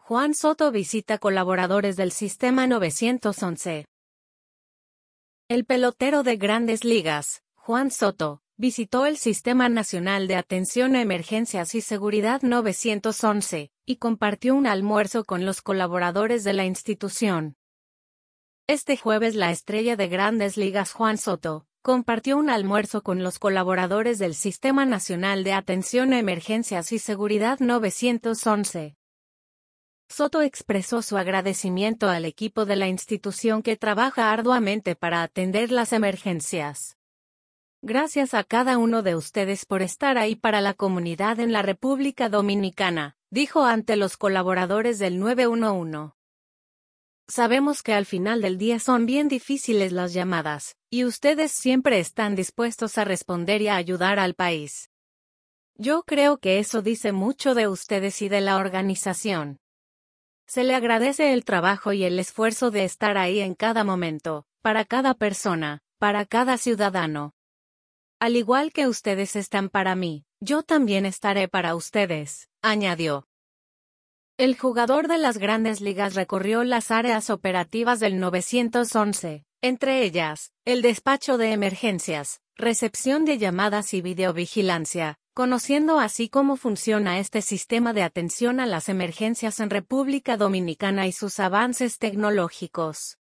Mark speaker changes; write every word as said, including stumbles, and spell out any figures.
Speaker 1: Juan Soto visita colaboradores del Sistema nueve once. El pelotero de Grandes Ligas, Juan Soto, visitó el Sistema Nacional de Atención a Emergencias y Seguridad nueve once, y compartió un almuerzo con los colaboradores de la institución. Este jueves la estrella de Grandes Ligas Juan Soto, compartió un almuerzo con los colaboradores del Sistema Nacional de Atención a Emergencias y Seguridad nueve once. Soto expresó su agradecimiento al equipo de la institución que trabaja arduamente para atender las emergencias. Gracias a cada uno de ustedes por estar ahí para la comunidad en la República Dominicana, dijo ante los colaboradores del nueve once. Sabemos que al final del día son bien difíciles las llamadas, y ustedes siempre están dispuestos a responder y a ayudar al país. Yo creo que eso dice mucho de ustedes y de la organización. Se le agradece el trabajo y el esfuerzo de estar ahí en cada momento, para cada persona, para cada ciudadano. Al igual que ustedes están para mí, yo también estaré para ustedes, añadió. El jugador de las Grandes Ligas recorrió las áreas operativas del nueve once, entre ellas, el despacho de emergencias, recepción de llamadas y videovigilancia, conociendo así cómo funciona este sistema de atención a las emergencias en República Dominicana y sus avances tecnológicos.